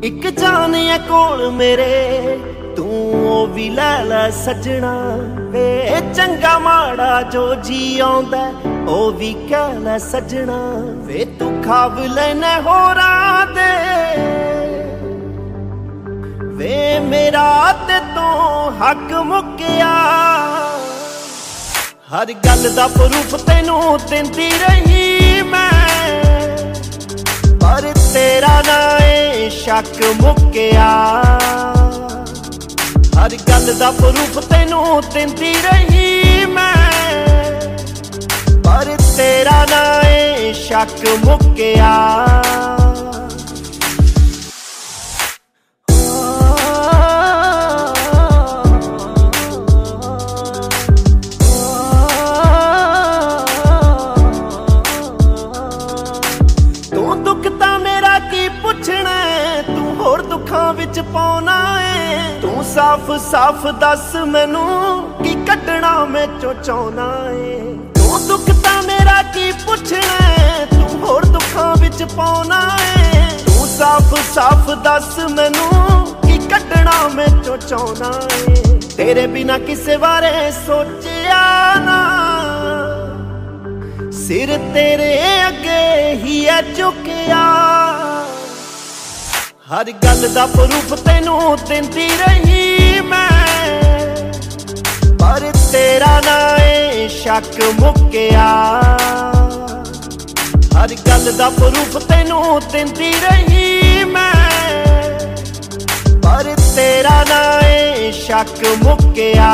एक जान है कोल मेरे तू ओ भी लै लै सजना वे चंगा माड़ा जो जी आंदा ओ भी कह लै सजना वे तू खाब लेने होरां दे वे मेरा ते तू हक मुक्या हर गल दा प्रूफ तेनू दिंदी रही मैं पर तेरा ना ए शक मुक्या हर गल दा प्रूफ तेनू दिंदी रही मैं पर तेरा ना ए शक मुक्या विच पाउना है तू साफ साफ दस मैनू की कड्डना मैं चाहुंदा है तू दुख तां मेरा की पुछना है तू होर दुखां विच पाउना है तू साफ साफ दस मैनू की कड्डना मैं चाहुंदा है तेरे बिना किसे बारे सोचिया ना सिर तेरे अगे ही है झुकिया हर गल दा प्रूफ तेनू दिंदी रही मैं पर तेरा ना ए शक मुक्या हर गल दा प्रूफ तेनू दिंदी रही मैं पर तेरा ना ए शक मुक्या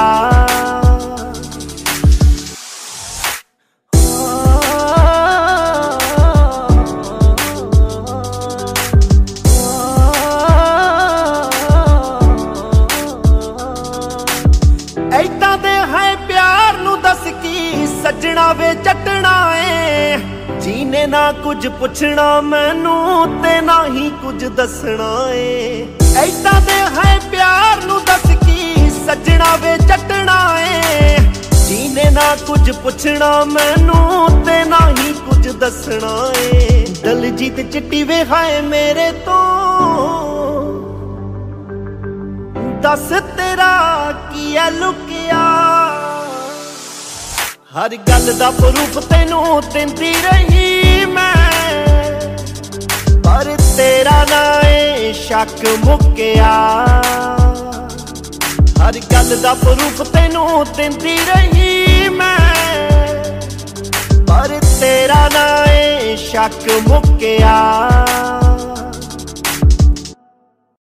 सजना वे चटना है जीने ना कुछ पुछना मैनू ते ना ही कुछ दसना है ऐसा दे है प्यार नू दस की सजना वे चटना है जीने ना कुछ पुछना मैनू ते ना ही कुछ दसना है दलजीत चिट्टी वे है मेरे तो दस तेरा की है लुकिया हर गल दा प्रूफ तेनू दिंदी रही मैं पर तेरा ना ए शक मुक्या हर गल दा प्रूफ तेनू दिंदी रही मैं पर तेरा ना ए शक मुक्या।